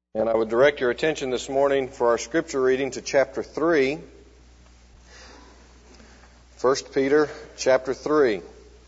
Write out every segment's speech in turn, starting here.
And I would direct your attention this morning for our scripture reading to chapter 3. 1 Peter chapter 3.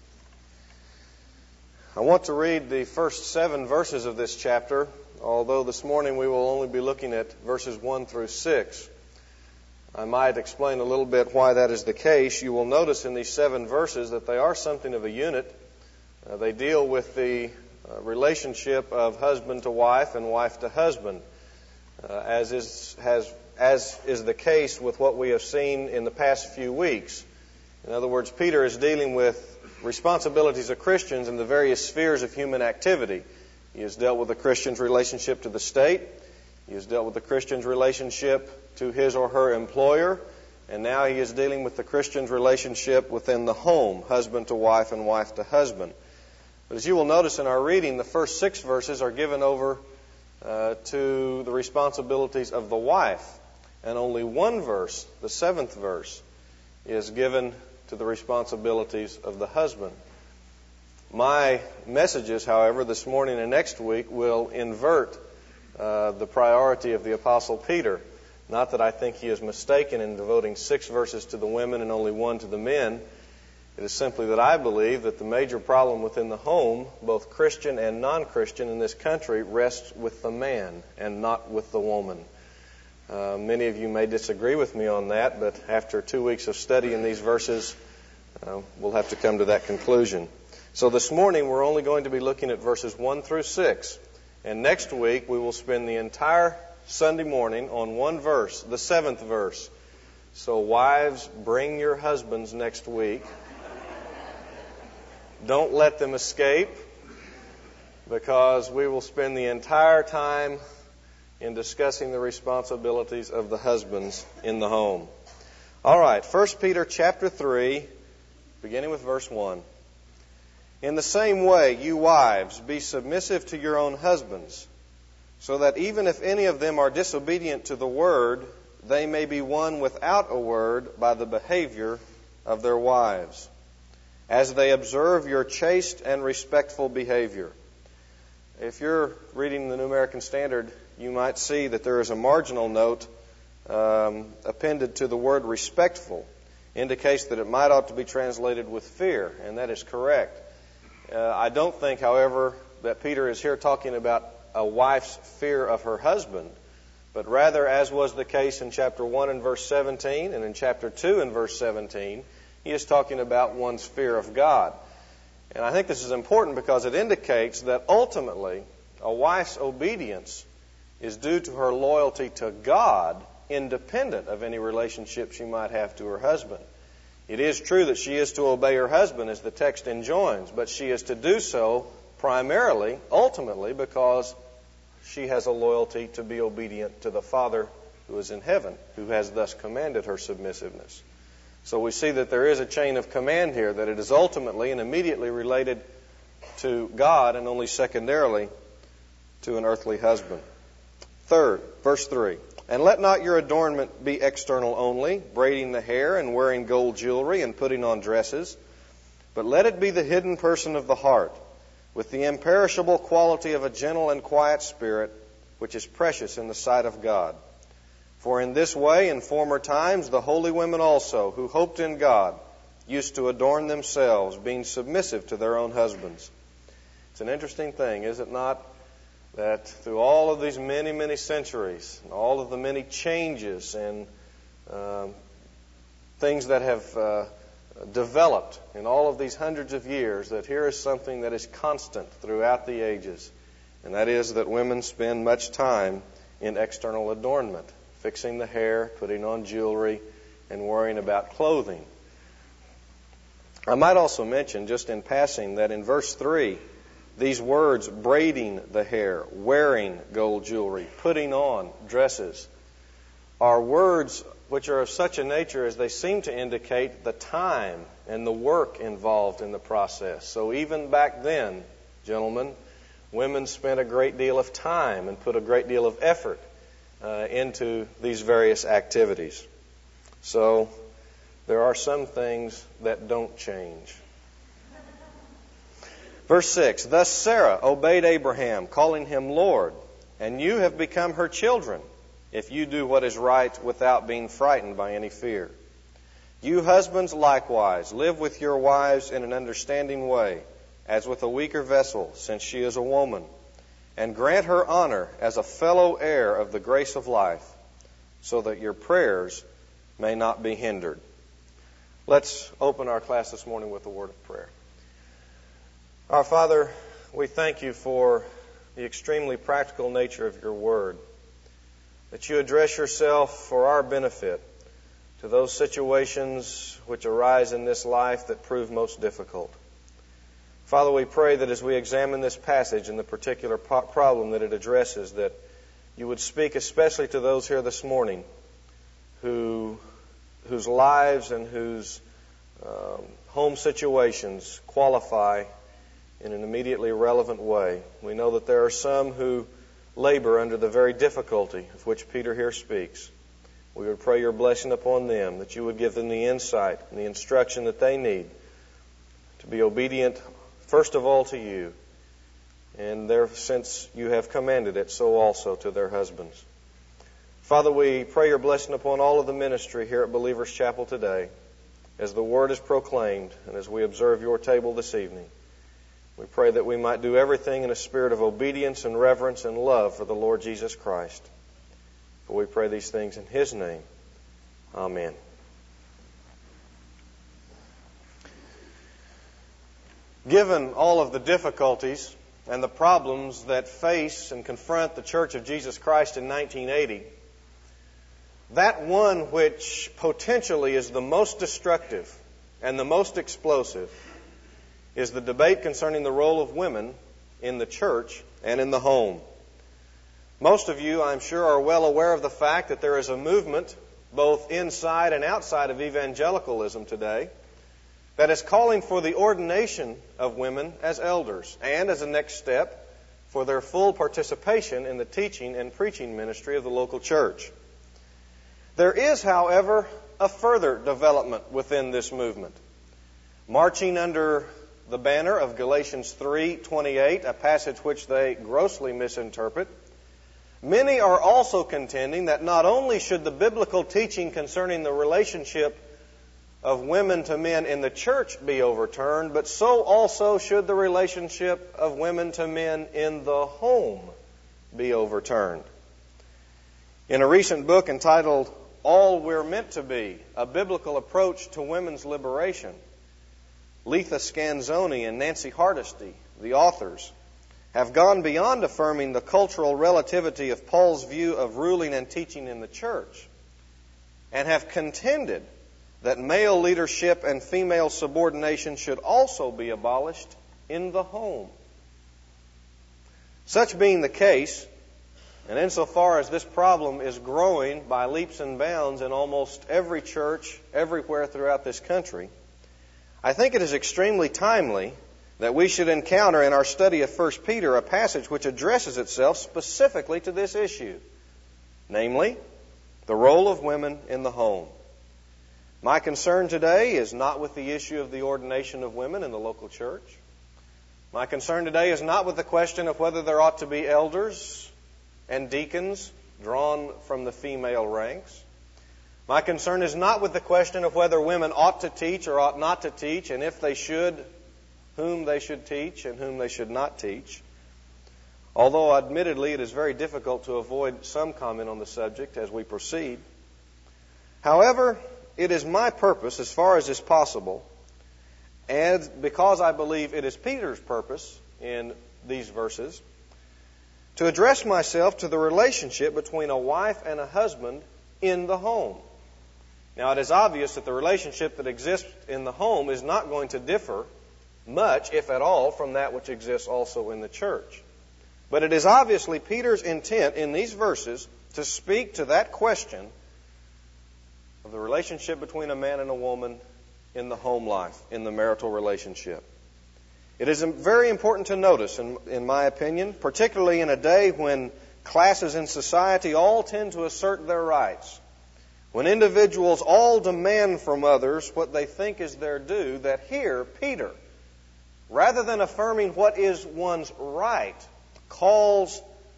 I want to read the first 7 verses of this chapter, although this morning we will only be looking at verses 1 through 6. I might explain a little bit why that is the case. You will notice in these 7 verses that they are something of a unit. They deal with the relationship of husband to wife and wife to husband, as is the case with what we have seen in the past few weeks. In other words, Peter is dealing with responsibilities of Christians in the various spheres of human activity. He has dealt with the Christian's relationship to the state. He has dealt with the Christian's relationship to his or her employer. And now he is dealing with the Christian's relationship within the home, husband to wife and wife to husband. But as you will notice in our reading, the first 6 verses are given over to the responsibilities of the wife. And only one verse, the 7th verse, is given to the responsibilities of the husband. My messages, however, this morning and next week will invert the priority of the Apostle Peter. Not that I think he is mistaken in devoting 6 verses to the women and only 1 to the men. It is simply that I believe that the major problem within the home, both Christian and non-Christian in this country, rests with the man and not with the woman. Many of you may disagree with me on that, but after 2 weeks of study in these verses, we'll have to come to that conclusion. So this morning we're only going to be looking at verses 1 through 6. And next week we will spend the entire Sunday morning on one verse, the 7th verse. So wives, bring your husbands next week. Don't let them escape, because we will spend the entire time in discussing the responsibilities of the husbands in the home. All right, 1 Peter chapter 3, beginning with verse 1. In the same way, you wives, be submissive to your own husbands, so that even if any of them are disobedient to the word, they may be won without a word by the behavior of their wives, as they observe your chaste and respectful behavior. If you're reading the New American Standard, you might see that there is a marginal note appended to the word respectful. Indicates that it might ought to be translated with fear, and that is correct. I don't think, however, that Peter is here talking about a wife's fear of her husband, but rather, as was the case in chapter 1 and verse 17 and in chapter 2 and verse 17, he is talking about one's fear of God. And I think this is important because it indicates that ultimately a wife's obedience is due to her loyalty to God, independent of any relationship she might have to her husband. It is true that she is to obey her husband, as the text enjoins, but she is to do so primarily, ultimately, because she has a loyalty to be obedient to the Father who is in heaven, who has thus commanded her submissiveness. So we see that there is a chain of command here, that it is ultimately and immediately related to God and only secondarily to an earthly husband. Third, verse 3. And let not your adornment be external only, braiding the hair and wearing gold jewelry and putting on dresses, but let it be the hidden person of the heart, with the imperishable quality of a gentle and quiet spirit, which is precious in the sight of God. For in this way, in former times, the holy women also, who hoped in God, used to adorn themselves, being submissive to their own husbands. It's an interesting thing, is it not, that through all of these many, many centuries, and all of the many changes and things that have developed in all of these hundreds of years, that here is something that is constant throughout the ages, and that is that women spend much time in external adornment, fixing the hair, putting on jewelry, and worrying about clothing. I might also mention, just in passing, that in verse 3, these words, braiding the hair, wearing gold jewelry, putting on dresses, are words which are of such a nature as they seem to indicate the time and the work involved in the process. So even back then, gentlemen, women spent a great deal of time and put a great deal of effort into these various activities. So there are some things that don't change. Verse 6, thus Sarah obeyed Abraham, calling him Lord, and you have become her children if you do what is right without being frightened by any fear. You husbands likewise live with your wives in an understanding way, as with a weaker vessel, since she is a woman, and grant her honor as a fellow heir of the grace of life, so that your prayers may not be hindered. Let's open our class this morning with a word of prayer. Our Father, we thank you for the extremely practical nature of your word, that you address yourself for our benefit to those situations which arise in this life that prove most difficult. Father, we pray that as we examine this passage and the particular problem that it addresses, that you would speak especially to those here this morning whose lives and whose home situations qualify in an immediately relevant way. We know that there are some who labor under the very difficulty of which Peter here speaks. We would pray your blessing upon them, that you would give them the insight and the instruction that they need to be obedient, first of all, to you, and since you have commanded it, so also to their husbands. Father, we pray your blessing upon all of the ministry here at Believers Chapel today, as the word is proclaimed and as we observe your table this evening. We pray that we might do everything in a spirit of obedience and reverence and love for the Lord Jesus Christ. For we pray these things in His name. Amen. Given all of the difficulties and the problems that face and confront the Church of Jesus Christ in 1980, that one which potentially is the most destructive and the most explosive is the debate concerning the role of women in the church and in the home. Most of you, I'm sure, are well aware of the fact that there is a movement, both inside and outside of evangelicalism today, that is calling for the ordination of women as elders, and as a next step, for their full participation in the teaching and preaching ministry of the local church. There is, however, a further development within this movement. Marching under the banner of Galatians 3:28, a passage which they grossly misinterpret, many are also contending that not only should the biblical teaching concerning the relationship of women to men in the church be overturned, but so also should the relationship of women to men in the home be overturned. In a recent book entitled All We're Meant to Be, A Biblical Approach to Women's Liberation, Letha Scanzoni and Nancy Hardesty, the authors, have gone beyond affirming the cultural relativity of Paul's view of ruling and teaching in the church, and have contended that male leadership and female subordination should also be abolished in the home. Such being the case, and insofar as this problem is growing by leaps and bounds in almost every church everywhere throughout this country, I think it is extremely timely that we should encounter in our study of 1 Peter a passage which addresses itself specifically to this issue, namely, the role of women in the home. My concern today is not with the issue of the ordination of women in the local church. My concern today is not with the question of whether there ought to be elders and deacons drawn from the female ranks. My concern is not with the question of whether women ought to teach or ought not to teach, and if they should, whom they should teach and whom they should not teach. Although admittedly it is very difficult to avoid some comment on the subject as we proceed. However, it is my purpose, as far as is possible, and because I believe it is Peter's purpose in these verses, to address myself to the relationship between a wife and a husband in the home. Now, it is obvious that the relationship that exists in the home is not going to differ much, if at all, from that which exists also in the church. But it is obviously Peter's intent in these verses to speak to that question of the relationship between a man and a woman in the home life, in the marital relationship. It is very important to notice, in my opinion, particularly in a day when classes in society all tend to assert their rights, when individuals all demand from others what they think is their due, that here Peter, rather than affirming what is one's right, calls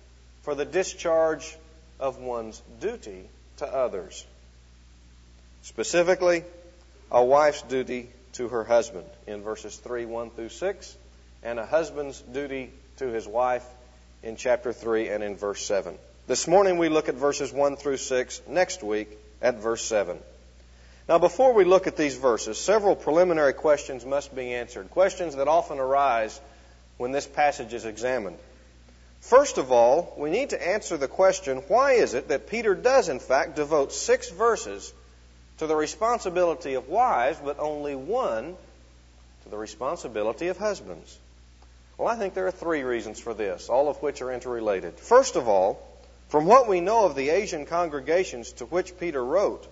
for the discharge of one's duty to others. Specifically, a wife's duty to her husband in verses 3, 1 through 6, and a husband's duty to his wife in chapter 3 and in verse 7. This morning we look at verses 1 through 6, next week at verse 7. Now, before we look at these verses, several preliminary questions must be answered, questions that often arise when this passage is examined. First of all, we need to answer the question, why is it that Peter does, in fact, devote 6 verses to the responsibility of wives, but only 1 to the responsibility of husbands? Well, I think there are 3 reasons for this, all of which are interrelated. First of all, from what we know of the Asian congregations to which Peter wrote,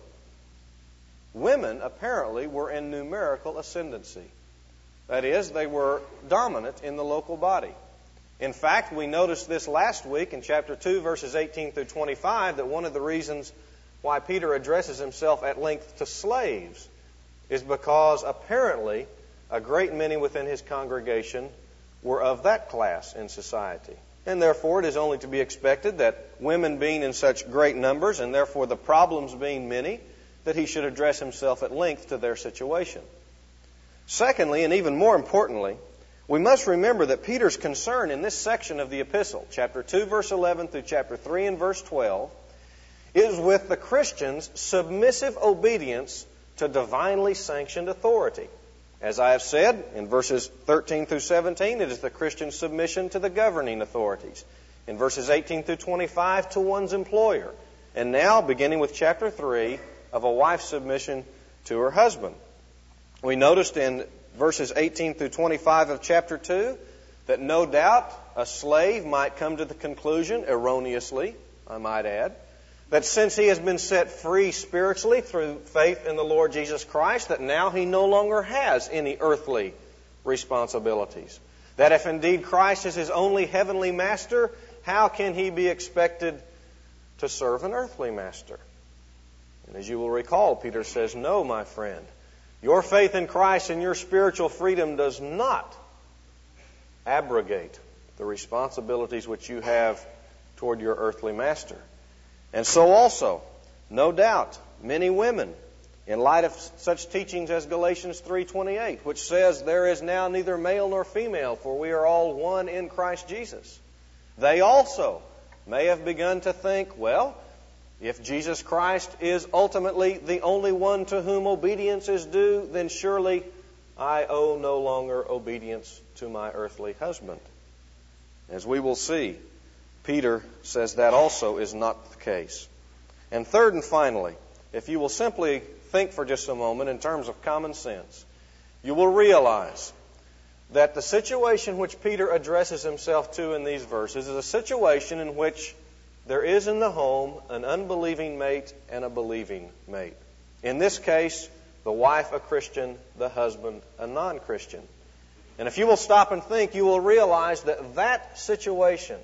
women apparently were in numerical ascendancy. That is, they were dominant in the local body. In fact, we noticed this last week in chapter 2, verses 18 through 25, that one of the reasons why Peter addresses himself at length to slaves is because apparently a great many within his congregation were of that class in society. And therefore it is only to be expected that women being in such great numbers, and therefore the problems being many, that he should address himself at length to their situation. Secondly, and even more importantly, we must remember that Peter's concern in this section of the epistle, chapter 2, verse 11 through chapter 3 and verse 12, is with the Christian's submissive obedience to divinely sanctioned authority. As I have said, in verses 13 through 17, it is the Christian's submission to the governing authorities. In verses 18 through 25, to one's employer. And now, beginning with chapter 3, of a wife's submission to her husband. We noticed in verses 18 through 25 of chapter 2 that no doubt a slave might come to the conclusion, erroneously, I might add, that since he has been set free spiritually through faith in the Lord Jesus Christ, that now he no longer has any earthly responsibilities. That if indeed Christ is his only heavenly master, how can he be expected to serve an earthly master? And as you will recall, Peter says, no, my friend, your faith in Christ and your spiritual freedom does not abrogate the responsibilities which you have toward your earthly master. And so also, no doubt, many women, in light of such teachings as Galatians 3:28, which says, there is now neither male nor female, for we are all one in Christ Jesus. They also may have begun to think, well, if Jesus Christ is ultimately the only one to whom obedience is due, then surely I owe no longer obedience to my earthly husband. As we will see, Peter says that also is not the case. And third and finally, if you will simply think for just a moment in terms of common sense, you will realize that the situation which Peter addresses himself to in these verses is a situation in which there is in the home an unbelieving mate and a believing mate. In this case, the wife a Christian, the husband a non-Christian. And if you will stop and think, you will realize that that situation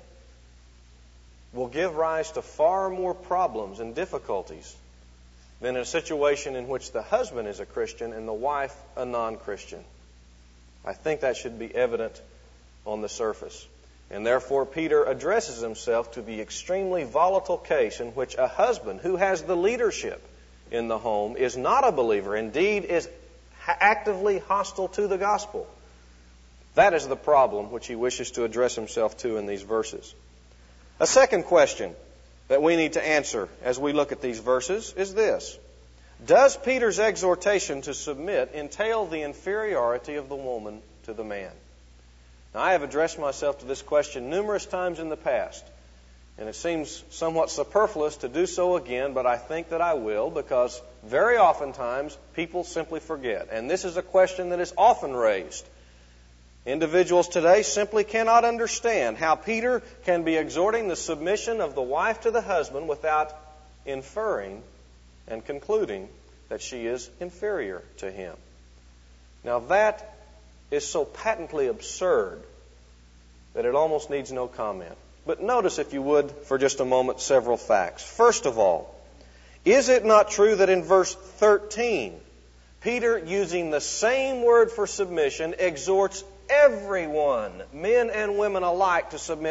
will give rise to far more problems and difficulties than a situation in which the husband is a Christian and the wife a non-Christian. I think that should be evident on the surface. And therefore, Peter addresses himself to the extremely volatile case in which a husband who has the leadership in the home is not a believer, indeed is actively hostile to the gospel. That is the problem which he wishes to address himself to in these verses. A second question that we need to answer as we look at these verses is this. Does Peter's exhortation to submit entail the inferiority of the woman to the man? Now, I have addressed myself to this question numerous times in the past, and it seems somewhat superfluous to do so again, but I think that I will, because very oftentimes people simply forget. And this is a question that is often raised. Individuals today simply cannot understand how Peter can be exhorting the submission of the wife to the husband without inferring and concluding that she is inferior to him. Now that is so patently absurd that it almost needs no comment. But notice, if you would, for just a moment, several facts. First of all, is it not true that in verse 13, Peter, using the same word for submission, exhorts everyone, men and women alike, to submit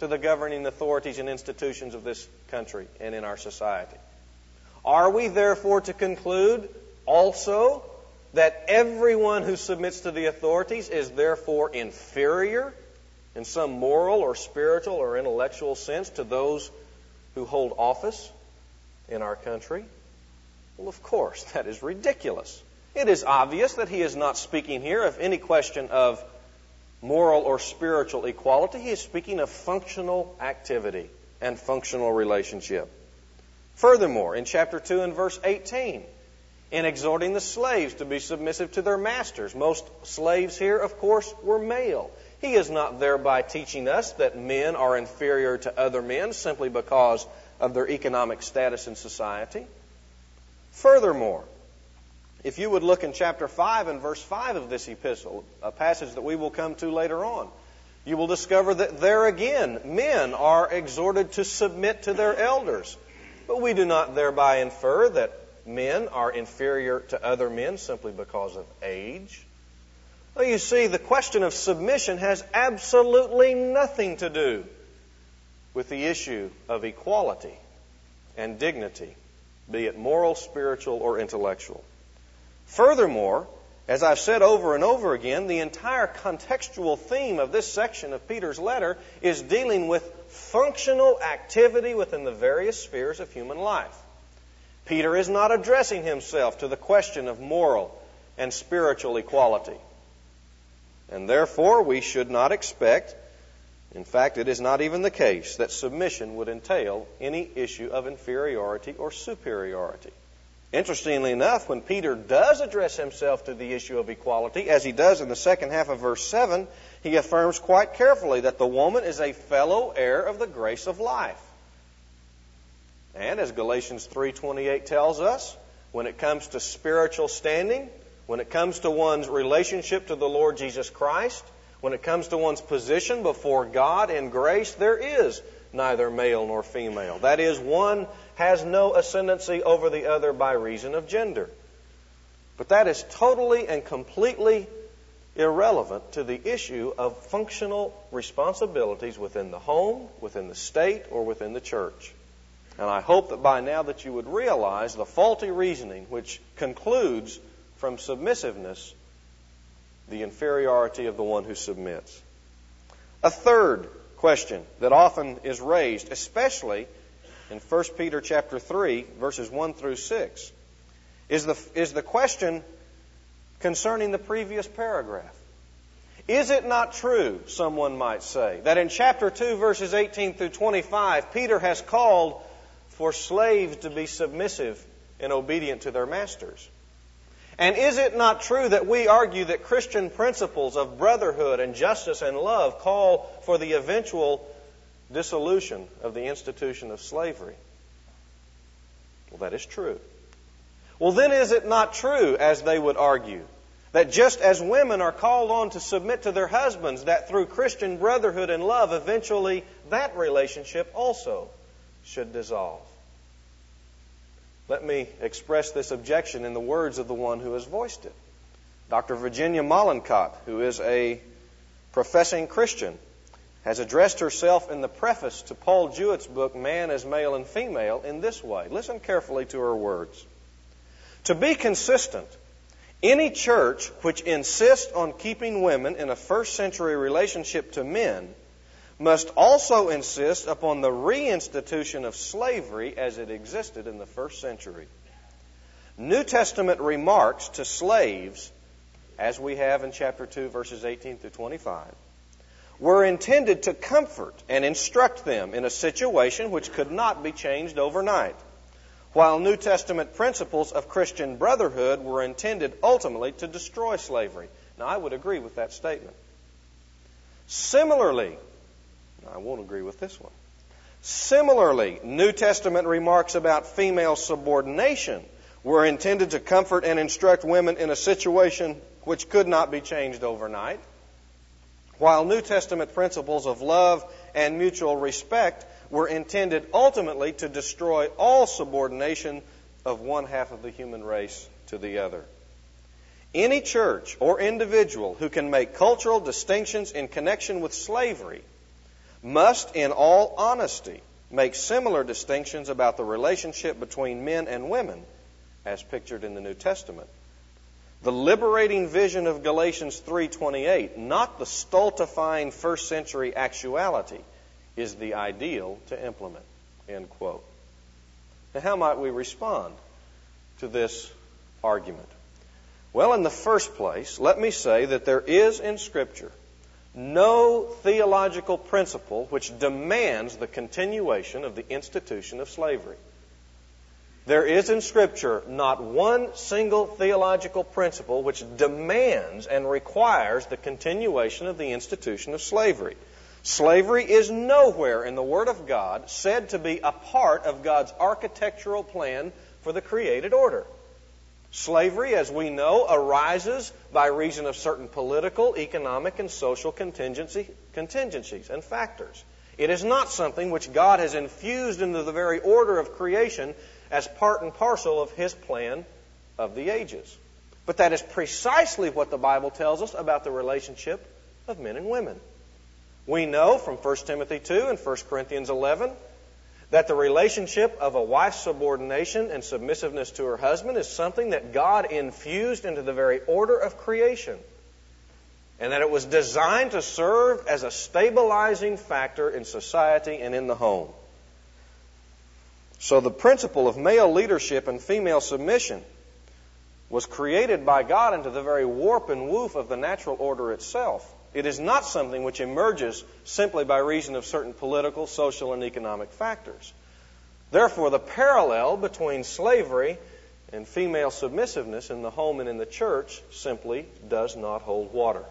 to the governing authorities and institutions of this country and in our society. Are we therefore to conclude also that everyone who submits to the authorities is therefore inferior in some moral or spiritual or intellectual sense to those who hold office in our country? Well, of course, that is ridiculous. It is obvious that he is not speaking here of any question of moral or spiritual equality. He is speaking of functional activity and functional relationship. Furthermore, in chapter 2 and verse 18, in exhorting the slaves to be submissive to their masters, most slaves here, of course, were male. He is not thereby teaching us that men are inferior to other men simply because of their economic status in society. Furthermore, if you would look in chapter 5 and verse 5 of this epistle, a passage that we will come to later on, you will discover that there again, men are exhorted to submit to their elders. But we do not thereby infer that men are inferior to other men simply because of age. Well, you see, the question of submission has absolutely nothing to do with the issue of equality and dignity, be it moral, spiritual, or intellectual. Furthermore, as I've said over and over again, the entire contextual theme of this section of Peter's letter is dealing with functional activity within the various spheres of human life. Peter is not addressing himself to the question of moral and spiritual equality. And therefore, we should not expect, in fact, it is not even the case, that submission would entail any issue of inferiority or superiority. Interestingly enough, when Peter does address himself to the issue of equality, as he does in the second half of verse 7, he affirms quite carefully that the woman is a fellow heir of the grace of life. And as Galatians 3:28 tells us, when it comes to spiritual standing, when it comes to one's relationship to the Lord Jesus Christ, when it comes to one's position before God in grace, there is neither male nor female. That is, one has no ascendancy over the other by reason of gender. But that is totally and completely irrelevant to the issue of functional responsibilities within the home, within the state, or within the church. And I hope that by now that you would realize the faulty reasoning which concludes from submissiveness the inferiority of the one who submits. A third question that often is raised, especially in 1 Peter chapter 3, verses 1 through 6, is the question concerning the previous paragraph. Is it not true, someone might say, that in chapter 2, verses 18 through 25, Peter has called for slaves to be submissive and obedient to their masters? And is it not true that we argue that Christian principles of brotherhood and justice and love call for the eventual dissolution of the institution of slavery? Well, that is true. Well, then is it not true, as they would argue, that just as women are called on to submit to their husbands, that through Christian brotherhood and love, eventually that relationship also should dissolve? Let me express this objection in the words of the one who has voiced it. Dr. Virginia Mollenkott, who is a professing Christian, has addressed herself in the preface to Paul Jewett's book, Man as Male and Female, in this way. Listen carefully to her words. To be consistent, any church which insists on keeping women in a first century relationship to men must also insist upon the reinstitution of slavery as it existed in the first century. New Testament remarks to slaves, as we have in chapter 2, verses 18 through 25, were intended to comfort and instruct them in a situation which could not be changed overnight, while New Testament principles of Christian brotherhood were intended ultimately to destroy slavery. Now, I would agree with that statement. Similarly, I won't agree with this one. Similarly, New Testament remarks about female subordination were intended to comfort and instruct women in a situation which could not be changed overnight, while New Testament principles of love and mutual respect were intended ultimately to destroy all subordination of one half of the human race to the other. Any church or individual who can make cultural distinctions in connection with slavery must, in all honesty, make similar distinctions about the relationship between men and women as pictured in the New Testament. The liberating vision of Galatians 3:28, not the stultifying first century actuality, is the ideal to implement. End quote. Now, how might we respond to this argument? Well, in the first place, let me say that there is in Scripture no theological principle which demands the continuation of the institution of slavery. There is in Scripture not one single theological principle which demands and requires the continuation of the institution of slavery. Slavery is nowhere in the Word of God said to be a part of God's architectural plan for the created order. Slavery, as we know, arises by reason of certain political, economic, and social contingencies and factors. It is not something which God has infused into the very order of creation as part and parcel of His plan of the ages. But that is precisely what the Bible tells us about the relationship of men and women. We know from 1 Timothy 2 and 1 Corinthians 11 that the relationship of a wife's subordination and submissiveness to her husband is something that God infused into the very order of creation, and that it was designed to serve as a stabilizing factor in society and in the home. So the principle of male leadership and female submission was created by God into the very warp and woof of the natural order itself. It is not something which emerges simply by reason of certain political, social, and economic factors. Therefore, the parallel between slavery and female submissiveness in the home and in the church simply does not hold water.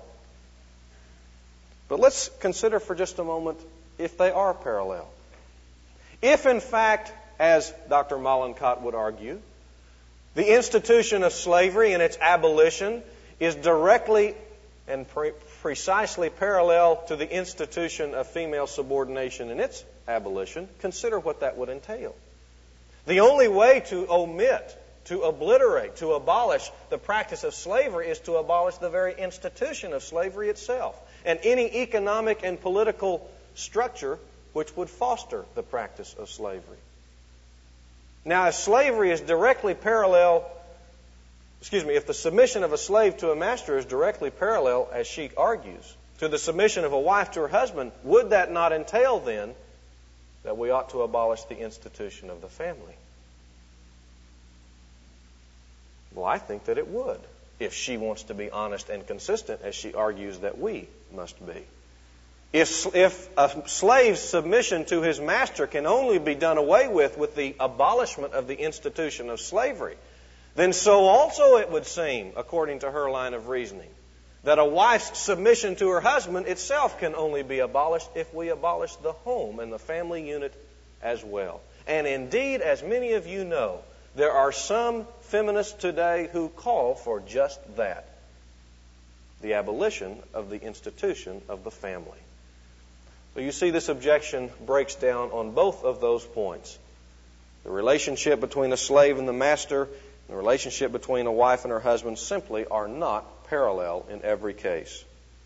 But let's consider for just a moment if they are parallel. If, in fact, as Dr. Mollenkott would argue, the institution of slavery and its abolition is directly and precisely parallel to the institution of female subordination and its abolition, consider what that would entail. The only way to omit, to obliterate, to abolish the practice of slavery is to abolish the very institution of slavery itself and any economic and political structure which would foster the practice of slavery. Now, if slavery is directly parallel, if the submission of a slave to a master is directly parallel, as Sheik argues, to the submission of a wife to her husband, would that not entail then that we ought to abolish the institution of the family? Well, I think that it would, if she wants to be honest and consistent, as she argues that we must be. If a slave's submission to his master can only be done away with the abolishment of the institution of slavery, then so also it would seem, according to her line of reasoning, that a wife's submission to her husband itself can only be abolished if we abolish the home and the family unit as well. And indeed, as many of you know, there are some feminists today who call for just that, the abolition of the institution of the family. So you see, this objection breaks down on both of those points. The relationship between a slave and the master, the relationship between a wife and her husband simply are not parallel in every case.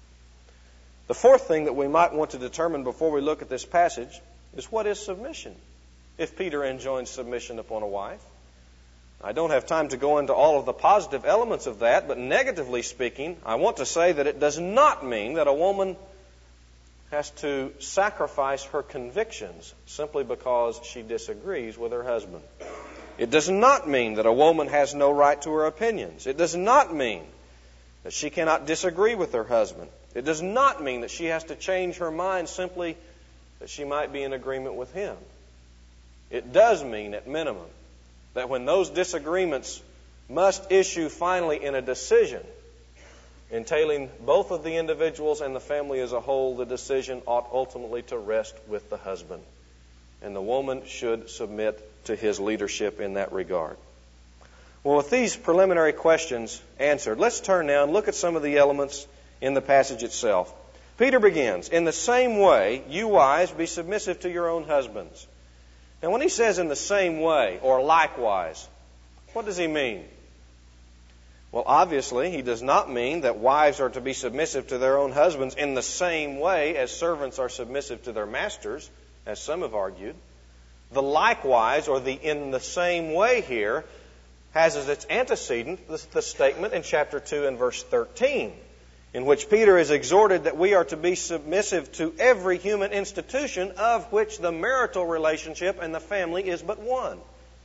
The fourth thing that we might want to determine before we look at this passage is what is submission, if Peter enjoins submission upon a wife. I don't have time to go into all of the positive elements of that, but negatively speaking, I want to say that it does not mean that a woman has to sacrifice her convictions simply because she disagrees with her husband. It does not mean that a woman has no right to her opinions. It does not mean that she cannot disagree with her husband. It does not mean that she has to change her mind simply that she might be in agreement with him. It does mean, at minimum, that when those disagreements must issue finally in a decision entailing both of the individuals and the family as a whole, the decision ought ultimately to rest with the husband. And the woman should submit to his leadership in that regard. Well, with these preliminary questions answered, let's turn now and look at some of the elements in the passage itself. Peter begins, "In the same way, you wives, be submissive to your own husbands." Now, when he says in the same way or likewise, what does he mean? Well, obviously, he does not mean that wives are to be submissive to their own husbands in the same way as servants are submissive to their masters, as some have argued. The likewise, or the in the same way here, has as its antecedent the statement in chapter 2 and verse 13, in which Peter is exhorted that we are to be submissive to every human institution, of which the marital relationship and the family is but one.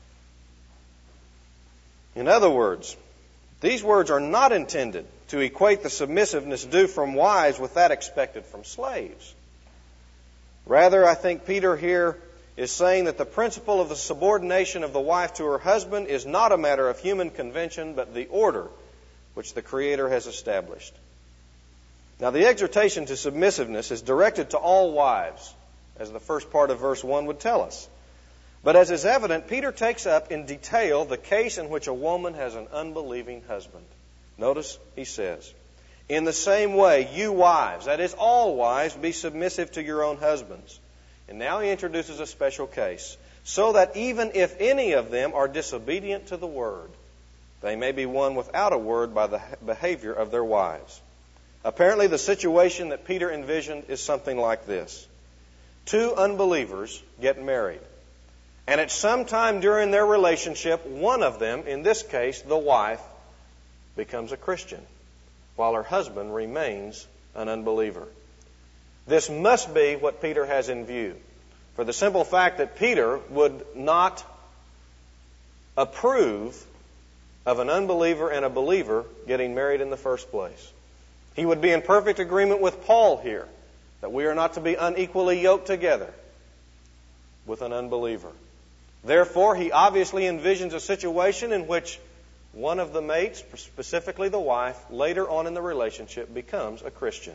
In other words, these words are not intended to equate the submissiveness due from wives with that expected from slaves. Rather, I think Peter here is saying that the principle of the subordination of the wife to her husband is not a matter of human convention, but the order which the Creator has established. Now, the exhortation to submissiveness is directed to all wives, as the first part of verse 1 would tell us. But as is evident, Peter takes up in detail the case in which a woman has an unbelieving husband. Notice he says, "In the same way, you wives," that is, all wives, "be submissive to your own husbands." And now he introduces a special case, "so that even if any of them are disobedient to the word, they may be won without a word by the behavior of their wives." Apparently, the situation that Peter envisioned is something like this. Two unbelievers get married. And at some time during their relationship, one of them, in this case the wife, becomes a Christian, while her husband remains an unbeliever. This must be what Peter has in view, for the simple fact that Peter would not approve of an unbeliever and a believer getting married in the first place. He would be in perfect agreement with Paul here, that we are not to be unequally yoked together with an unbeliever. Therefore, he obviously envisions a situation in which one of the mates, specifically the wife, later on in the relationship becomes a Christian.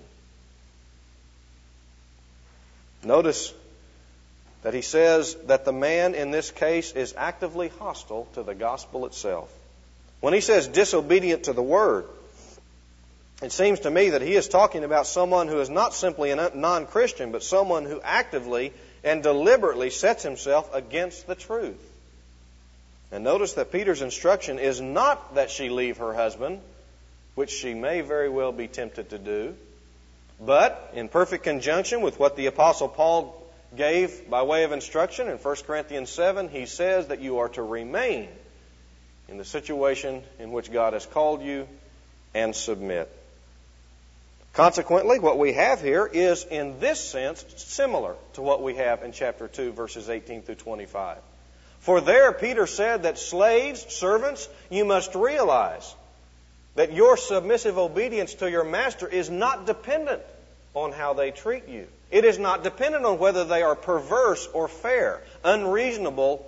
Notice that he says that the man in this case is actively hostile to the gospel itself. When he says disobedient to the word, it seems to me that he is talking about someone who is not simply a non-Christian, but someone who actively and deliberately sets himself against the truth. And notice that Peter's instruction is not that she leave her husband, which she may very well be tempted to do, but in perfect conjunction with what the Apostle Paul gave by way of instruction in 1 Corinthians 7, he says that you are to remain in the situation in which God has called you and submit. Consequently, what we have here is, in this sense, similar to what we have in chapter 2, verses 18 through 25. For there, Peter said that slaves, servants, you must realize that your submissive obedience to your master is not dependent on how they treat you. It is not dependent on whether they are perverse or fair, unreasonable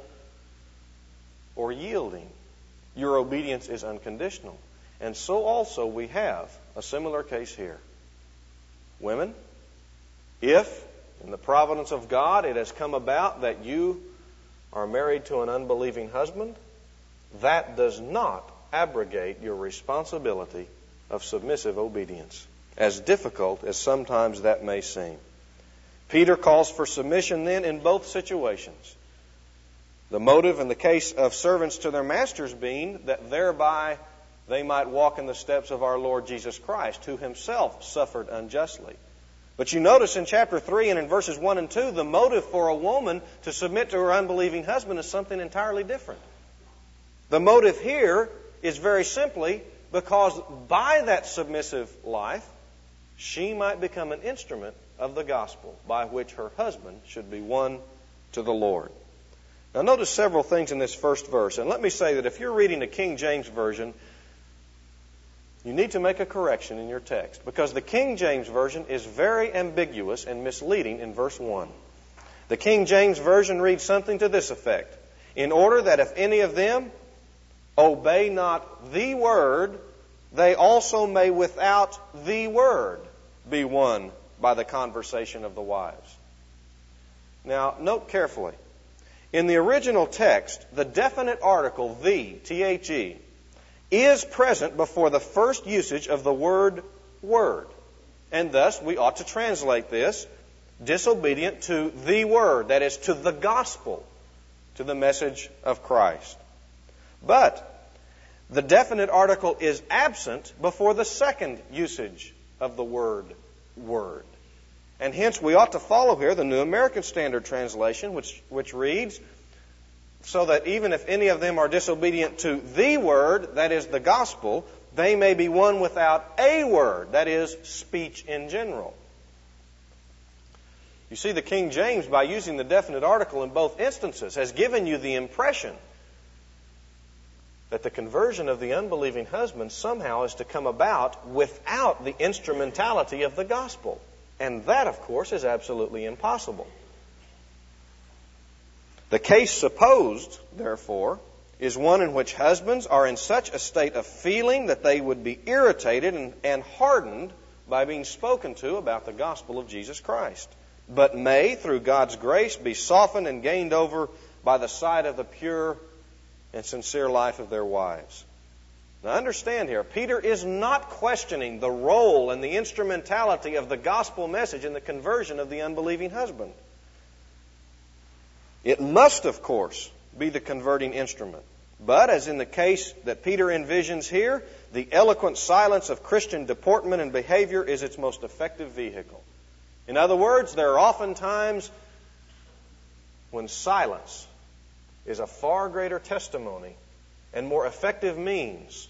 or yielding. Your obedience is unconditional. And so also we have a similar case here. Women, if in the providence of God it has come about that you are married to an unbelieving husband, that does not abrogate your responsibility of submissive obedience, as difficult as sometimes that may seem. Peter calls for submission then in both situations. The motive in the case of servants to their masters being that thereby they might walk in the steps of our Lord Jesus Christ, who himself suffered unjustly. But you notice in chapter 3 and in verses 1 and 2, the motive for a woman to submit to her unbelieving husband is something entirely different. The motive here is very simply because by that submissive life, she might become an instrument of the gospel by which her husband should be won to the Lord. Now notice several things in this first verse. And let me say that if you're reading the King James Version, you need to make a correction in your text, because the King James Version is very ambiguous and misleading in verse 1. The King James Version reads something to this effect: in order that if any of them obey not the word, they also may without the word be won by the conversation of the wives. Now, note carefully. In the original text, the definite article, the, the, is present before the first usage of the word word. And thus, we ought to translate this, disobedient to the word, that is, to the gospel, to the message of Christ. But the definite article is absent before the second usage of the word word. And hence we ought to follow here the New American Standard Translation, which reads, so that even if any of them are disobedient to the word, that is the gospel, they may be won without a word, that is speech in general. You see, the King James, by using the definite article in both instances, has given you the impression that the conversion of the unbelieving husband somehow is to come about without the instrumentality of the gospel. And that, of course, is absolutely impossible. The case supposed, therefore, is one in which husbands are in such a state of feeling that they would be irritated and hardened by being spoken to about the gospel of Jesus Christ, but may, through God's grace, be softened and gained over by the sight of the pure and sincere life of their wives. Now understand here, Peter is not questioning the role and the instrumentality of the gospel message in the conversion of the unbelieving husband. It must, of course, be the converting instrument. But, as in the case that Peter envisions here, the eloquent silence of Christian deportment and behavior is its most effective vehicle. In other words, there are often times when silence is a far greater testimony and more effective means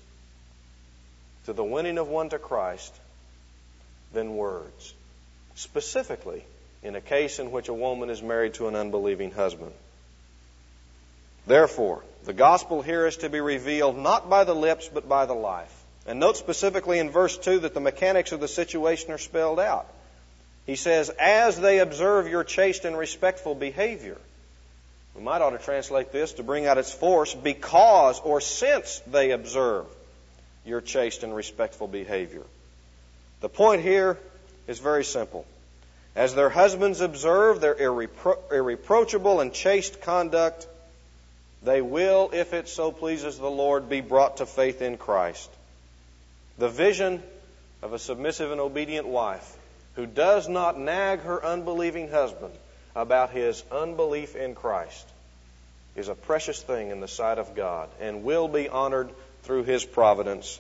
to the winning of one to Christ than words. Specifically, in a case in which a woman is married to an unbelieving husband. Therefore, the gospel here is to be revealed not by the lips, but by the life. And note specifically in verse 2 that the mechanics of the situation are spelled out. He says, as they observe your chaste and respectful behavior. We might ought to translate this to bring out its force, because or since they observe your chaste and respectful behavior. The point here is very simple. As their husbands observe their irreproachable and chaste conduct, they will, if it so pleases the Lord, be brought to faith in Christ. The vision of a submissive and obedient wife who does not nag her unbelieving husband about his unbelief in Christ is a precious thing in the sight of God and will be honored through His providence,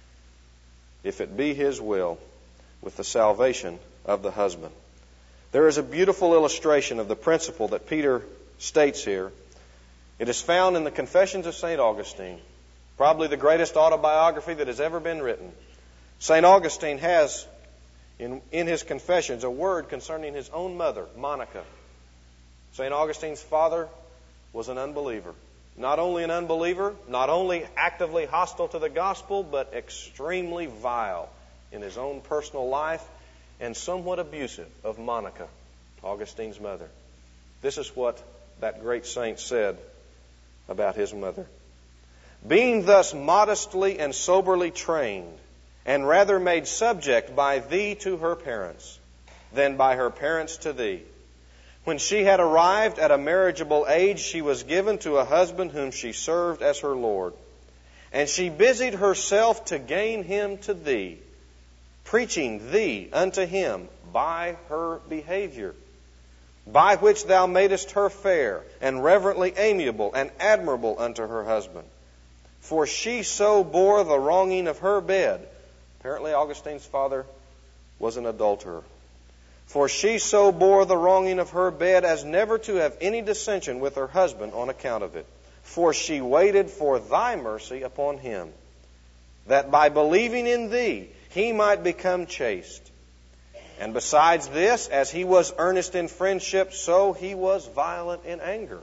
if it be His will, with the salvation of the husband. There is a beautiful illustration of the principle that Peter states here. It is found in the Confessions of St. Augustine, probably the greatest autobiography that has ever been written. St. Augustine has, in his Confessions, a word concerning his own mother, Monica. St. Augustine's father was an unbeliever. Not only an unbeliever, not only actively hostile to the gospel, but extremely vile in his own personal life and somewhat abusive of Monica, Augustine's mother. This is what that great saint said about his mother. Being thus modestly and soberly trained, and rather made subject by thee to her parents, than by her parents to thee, when she had arrived at a marriageable age, she was given to a husband whom she served as her Lord. And she busied herself to gain him to thee, preaching thee unto him by her behavior, by which thou madest her fair, and reverently amiable, and admirable unto her husband. For she so bore the wronging of her bed. Apparently Augustine's father was an adulterer. For she so bore the wronging of her bed as never to have any dissension with her husband on account of it. For she waited for thy mercy upon him, that by believing in thee he might become chaste. And besides this, as he was earnest in friendship, so he was violent in anger.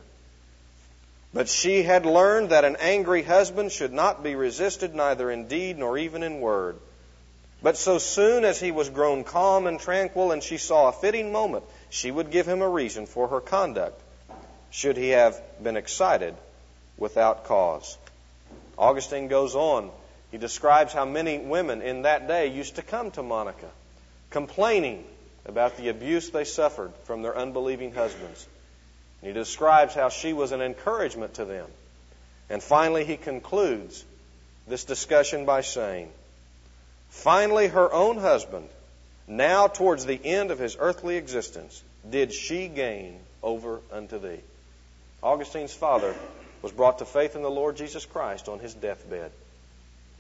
But she had learned that an angry husband should not be resisted, neither in deed nor even in word. But so soon as he was grown calm and tranquil, and she saw a fitting moment, she would give him a reason for her conduct, should he have been excited without cause. Augustine goes on. He describes how many women in that day used to come to Monica, complaining about the abuse they suffered from their unbelieving husbands. And he describes how she was an encouragement to them. And finally he concludes this discussion by saying, finally, her own husband, now towards the end of his earthly existence, did she gain over unto thee. Augustine's father was brought to faith in the Lord Jesus Christ on his deathbed.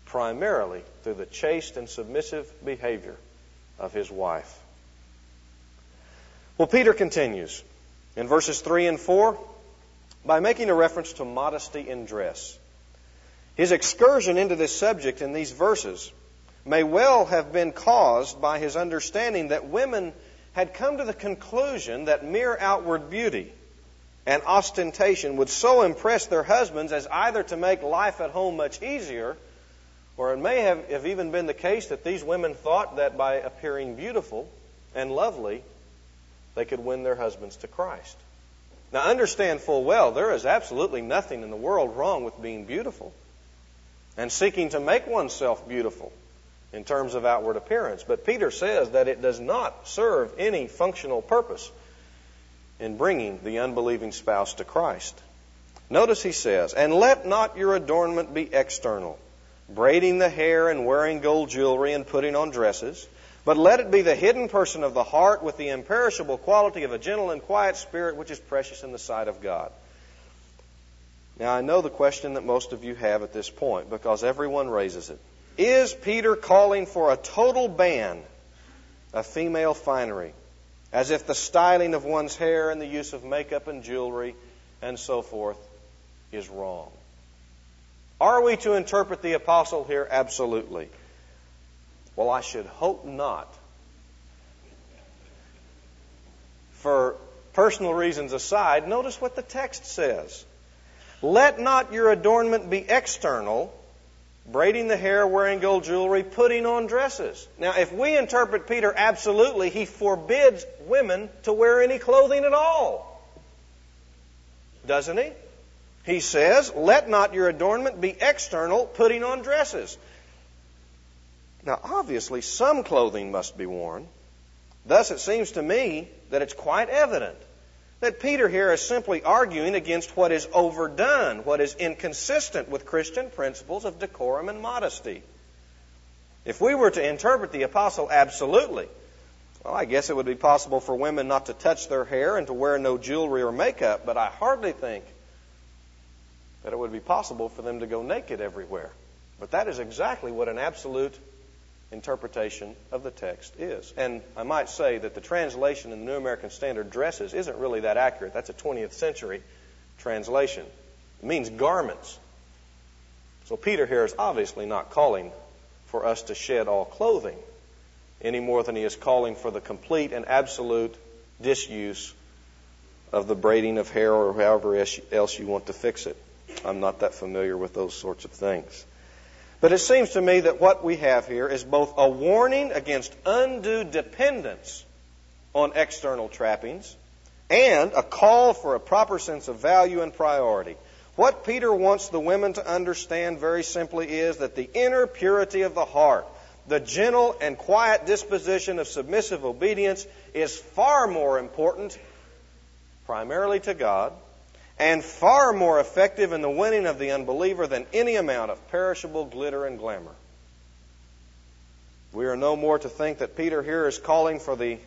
primarily through the chaste and submissive behavior of his wife. Well, Peter continues in verses 3 and 4 by making a reference to modesty in dress. His excursion into this subject in these verses may well have been caused by his understanding that women had come to the conclusion that mere outward beauty and ostentation would so impress their husbands as either to make life at home much easier, or it may have even been the case that these women thought that by appearing beautiful and lovely, they could win their husbands to Christ. Now understand full well, there is absolutely nothing in the world wrong with being beautiful and seeking to make oneself beautiful in terms of outward appearance. But Peter says that it does not serve any functional purpose in bringing the unbelieving spouse to Christ. Notice he says, "And let not your adornment be external, braiding the hair and wearing gold jewelry and putting on dresses, but let it be the hidden person of the heart with the imperishable quality of a gentle and quiet spirit, which is precious in the sight of God." Now, I know the question that most of you have at this point, because everyone raises it. Is Peter calling for a total ban of female finery, as if the styling of one's hair and the use of makeup and jewelry and so forth is wrong? Are we to interpret the apostle here? Absolutely. Well, I should hope not. For personal reasons aside, notice what the text says. Let not your adornment be external, braiding the hair, wearing gold jewelry, putting on dresses. Now, if we interpret Peter absolutely, he forbids women to wear any clothing at all. Doesn't he? He says, let not your adornment be external, putting on dresses. Now, obviously, some clothing must be worn. Thus, it seems to me that it's quite evident that Peter here is simply arguing against what is overdone, what is inconsistent with Christian principles of decorum and modesty. If we were to interpret the apostle absolutely, well, I guess it would be possible for women not to touch their hair and to wear no jewelry or makeup, but I hardly think that it would be possible for them to go naked everywhere. But that is exactly what an absolute interpretation of the text is. And I might say that the translation in the New American Standard, dresses, isn't really that accurate. That's a 20th century translation. It means garments. So Peter here is obviously not calling for us to shed all clothing any more than he is calling for the complete and absolute disuse of the braiding of hair or however else you want to fix it. I'm not that familiar with those sorts of things. But it seems to me that what we have here is both a warning against undue dependence on external trappings and a call for a proper sense of value and priority. What Peter wants the women to understand very simply is that the inner purity of the heart, the gentle and quiet disposition of submissive obedience, is far more important, primarily to God, and far more effective in the winning of the unbeliever than any amount of perishable glitter and glamour. We are no more to think that Peter here is calling for the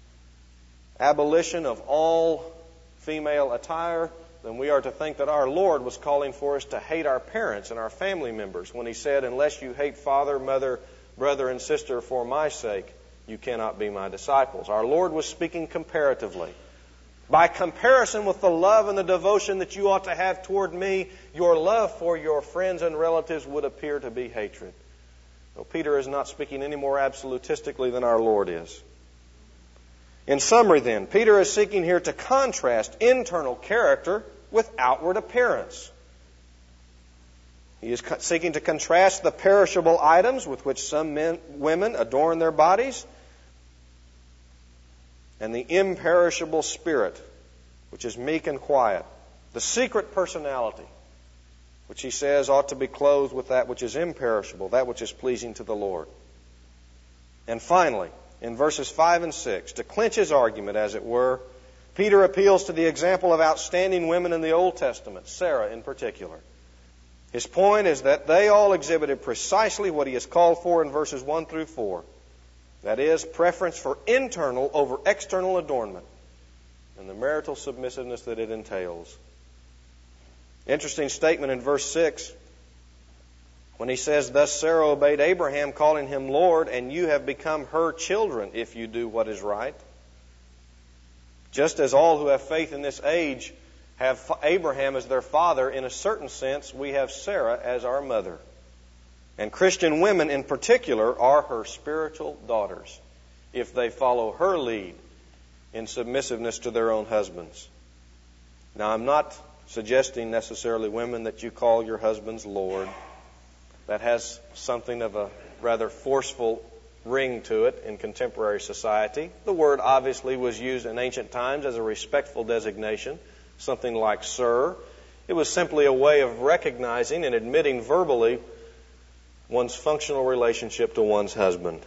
abolition of all female attire than we are to think that our Lord was calling for us to hate our parents and our family members when he said, "Unless you hate father, mother, brother, and sister for my sake, you cannot be my disciples." Our Lord was speaking comparatively. By comparison with the love and the devotion that you ought to have toward me, your love for your friends and relatives would appear to be hatred. No, Peter is not speaking any more absolutistically than our Lord is. In summary then, Peter is seeking here to contrast internal character with outward appearance. He is seeking to contrast the perishable items with which some women adorn their bodies and the imperishable spirit, which is meek and quiet. The secret personality, which he says ought to be clothed with that which is imperishable, that which is pleasing to the Lord. And finally, in verses 5 and 6, to clinch his argument, as it were, Peter appeals to the example of outstanding women in the Old Testament, Sarah in particular. His point is that they all exhibited precisely what he has called for in verses 1 through 4. That is, preference for internal over external adornment and the marital submissiveness that it entails. Interesting statement in verse 6. when he says, "Thus Sarah obeyed Abraham, calling him Lord, and you have become her children if you do what is right." Just as all who have faith in this age have Abraham as their father, in a certain sense, we have Sarah as our mother. And Christian women in particular are her spiritual daughters, if they follow her lead in submissiveness to their own husbands. Now, I'm not suggesting necessarily, women, that you call your husbands Lord. That has something of a rather forceful ring to it in contemporary society. The word obviously was used in ancient times as a respectful designation, something like sir. It was simply a way of recognizing and admitting verbally one's functional relationship to one's husband.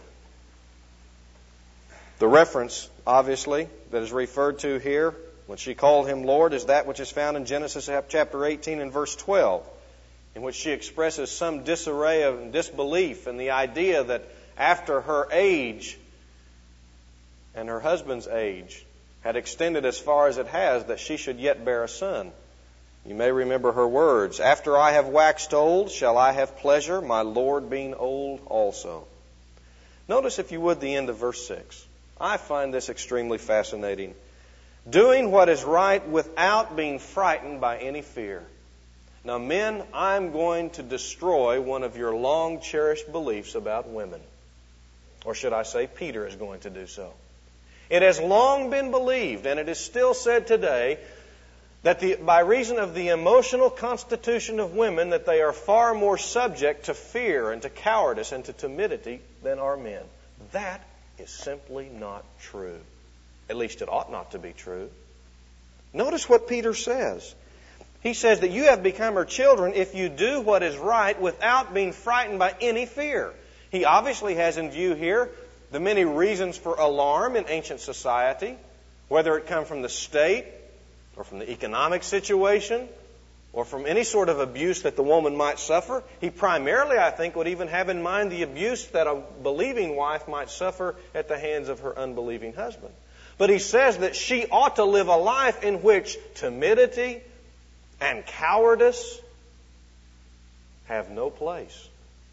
The reference, obviously, that is referred to here, when she called him Lord, is that which is found in Genesis chapter 18 and verse 12, in which she expresses some disarray of disbelief in the idea that after her age and her husband's age had extended as far as it has, that she should yet bear a son. You may remember her words, "After I have waxed old, shall I have pleasure, my Lord being old also." Notice, if you would, the end of verse 6. I find this extremely fascinating. Doing what is right without being frightened by any fear. Now, men, I'm going to destroy one of your long-cherished beliefs about women. Or should I say, Peter is going to do so. It has long been believed, and it is still said today, that by reason of the emotional constitution of women, that they are far more subject to fear and to cowardice and to timidity than are men. That is simply not true. At least it ought not to be true. Notice what Peter says. He says that you have become her children if you do what is right without being frightened by any fear. He obviously has in view here the many reasons for alarm in ancient society, whether it come from the state or from the economic situation or from any sort of abuse that the woman might suffer. He primarily, I think, would even have in mind the abuse that a believing wife might suffer at the hands of her unbelieving husband. But he says that she ought to live a life in which timidity and cowardice have no place.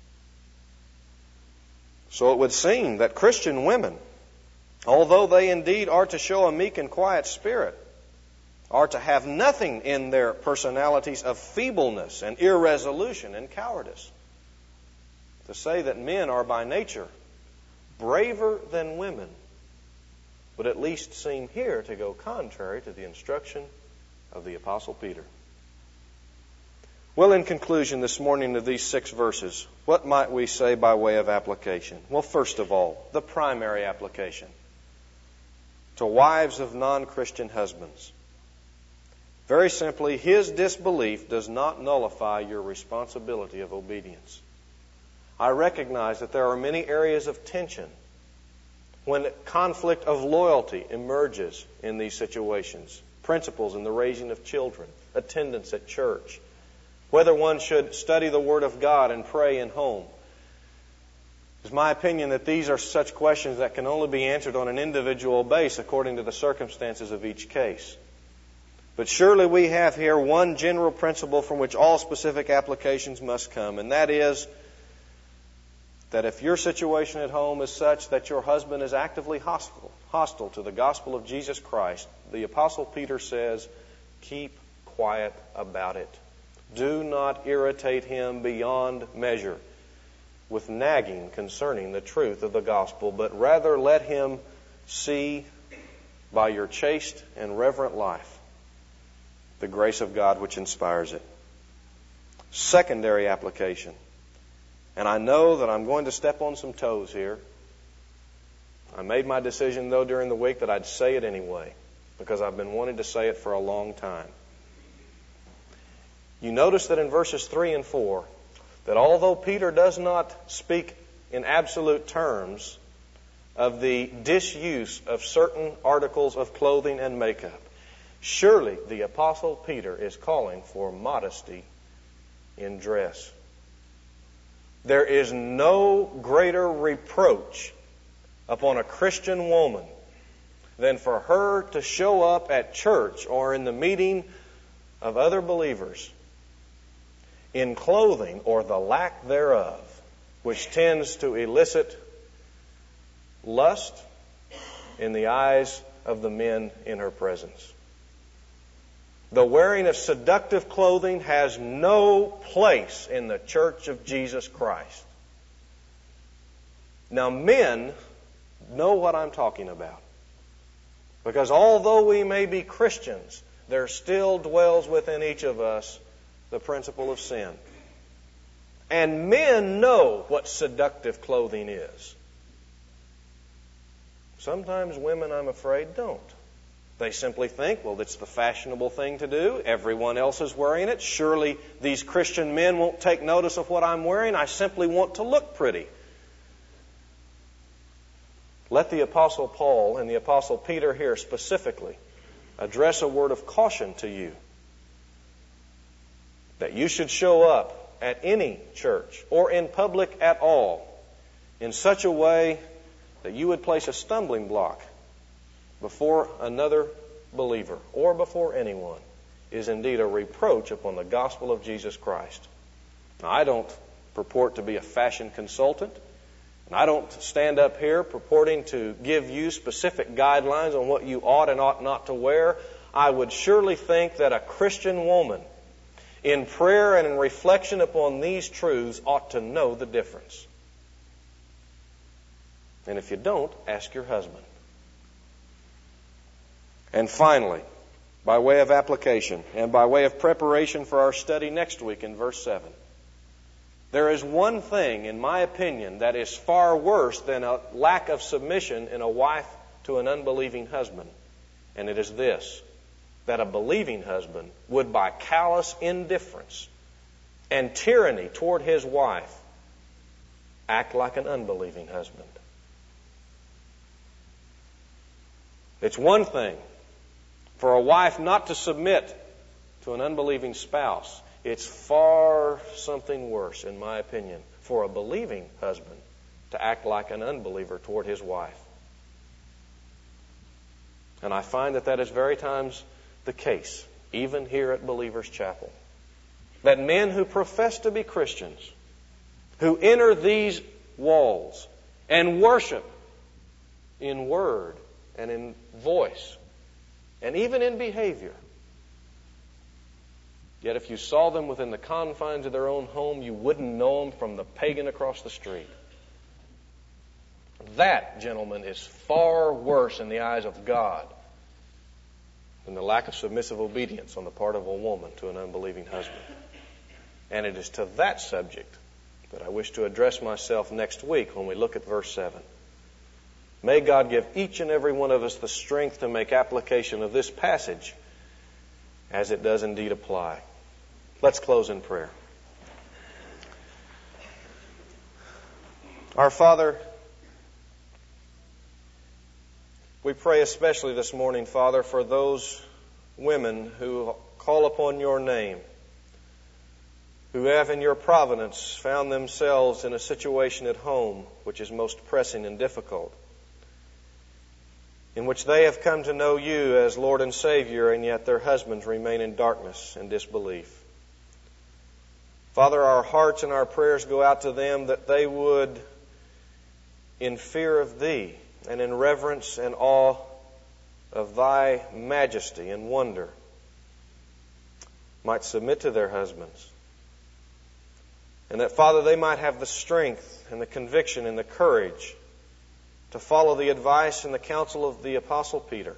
So it would seem that Christian women, although they indeed are to show a meek and quiet spirit, are to have nothing in their personalities of feebleness and irresolution and cowardice. To say that men are by nature braver than women would at least seem here to go contrary to the instruction of the Apostle Peter. Well, in conclusion this morning of these 6 verses, what might we say by way of application? Well, first of all, the primary application to wives of non-Christian husbands. Very simply, his disbelief does not nullify your responsibility of obedience. I recognize that there are many areas of tension when conflict of loyalty emerges in these situations. Principles in the raising of children, attendance at church, whether one should study the Word of God and pray in home. It's my opinion that these are such questions that can only be answered on an individual basis according to the circumstances of each case. But surely we have here one general principle from which all specific applications must come, and that is that if your situation at home is such that your husband is actively hostile to the gospel of Jesus Christ, the Apostle Peter says, keep quiet about it. Do not irritate him beyond measure with nagging concerning the truth of the gospel, but rather let him see by your chaste and reverent life the grace of God which inspires it. Secondary application. And I know that I'm going to step on some toes here. I made my decision, though, during the week that I'd say it anyway, because I've been wanting to say it for a long time. You notice that in verses 3 and 4, that although Peter does not speak in absolute terms of the disuse of certain articles of clothing and makeup, surely the Apostle Peter is calling for modesty in dress. There is no greater reproach upon a Christian woman than for her to show up at church or in the meeting of other believers in clothing or the lack thereof, which tends to elicit lust in the eyes of the men in her presence. The wearing of seductive clothing has no place in the church of Jesus Christ. Now, men know what I'm talking about. Because although we may be Christians, there still dwells within each of us the principle of sin. And men know what seductive clothing is. Sometimes women, I'm afraid, don't. They simply think, well, it's the fashionable thing to do. Everyone else is wearing it. Surely these Christian men won't take notice of what I'm wearing. I simply want to look pretty. Let the Apostle Paul and the Apostle Peter here specifically address a word of caution to you. That you should show up at any church or in public at all in such a way that you would place a stumbling block before another believer or before anyone is indeed a reproach upon the gospel of Jesus Christ. Now, I don't purport to be a fashion consultant, and I don't stand up here purporting to give you specific guidelines on what you ought and ought not to wear. I would surely think that a Christian woman, in prayer and in reflection upon these truths, ought to know the difference. And if you don't, ask your husband. And finally, by way of application and by way of preparation for our study next week in verse 7, there is one thing, in my opinion, that is far worse than a lack of submission in a wife to an unbelieving husband. And it is this, that a believing husband would, by callous indifference and tyranny toward his wife, act like an unbelieving husband. It's one thing for a wife not to submit to an unbelieving spouse. It's far something worse, in my opinion, for a believing husband to act like an unbeliever toward his wife. And I find that is very times the case, even here at Believers Chapel. That men who profess to be Christians, who enter these walls and worship in word and in voice, and even in behavior. Yet if you saw them within the confines of their own home, you wouldn't know them from the pagan across the street. That, gentlemen, is far worse in the eyes of God than the lack of submissive obedience on the part of a woman to an unbelieving husband. And it is to that subject that I wish to address myself next week when we look at verse 7. May God give each and every one of us the strength to make application of this passage as it does indeed apply. Let's close in prayer. Our Father, we pray especially this morning, Father, for those women who call upon your name, who have in your providence found themselves in a situation at home which is most pressing and difficult, in which they have come to know you as Lord and Savior, and yet their husbands remain in darkness and disbelief. Father, our hearts and our prayers go out to them that they would, in fear of Thee and in reverence and awe of Thy majesty and wonder, might submit to their husbands. And that, Father, they might have the strength and the conviction and the courage to follow the advice and the counsel of the Apostle Peter.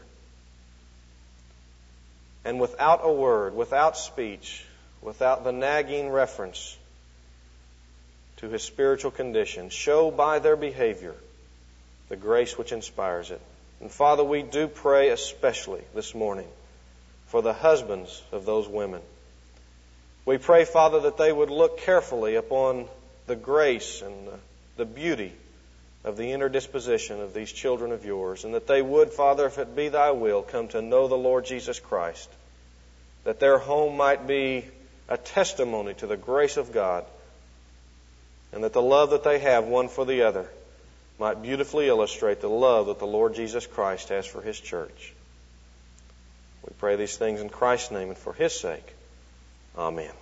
And without a word, without speech, without the nagging reference to his spiritual condition, show by their behavior the grace which inspires it. And Father, we do pray especially this morning for the husbands of those women. We pray, Father, that they would look carefully upon the grace and the beauty of the inner disposition of these children of yours, and that they would, Father, if it be Thy will, come to know the Lord Jesus Christ, that their home might be a testimony to the grace of God, and that the love that they have one for the other might beautifully illustrate the love that the Lord Jesus Christ has for His church. We pray these things in Christ's name and for His sake. Amen.